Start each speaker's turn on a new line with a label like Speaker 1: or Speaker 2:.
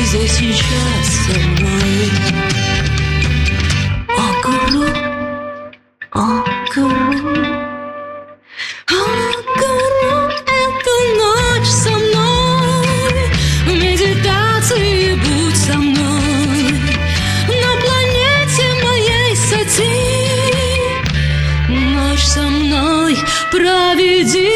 Speaker 1: здесь сейчас со мной. О, Гуру, о, Гуру, о, Гуру, эту ночь со мной. В медитации будь со мной. На планете моей сати. Ночь со мной проведи.